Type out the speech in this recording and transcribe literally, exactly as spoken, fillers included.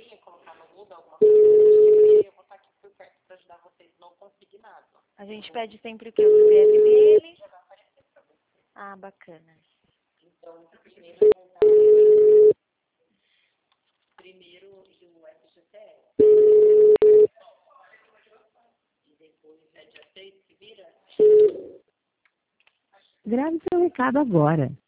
e colocar no mudo alguma coisa, eu vou estar aqui por perto para ajudar vocês no consignado. A gente pede sempre o quê? O C P F dele? Já vai aparecer para você. Ah, bacana. Então, primeiro eu vou montar primeiro o F G T S. E depois é de aceito, se vira. Grave seu recado agora.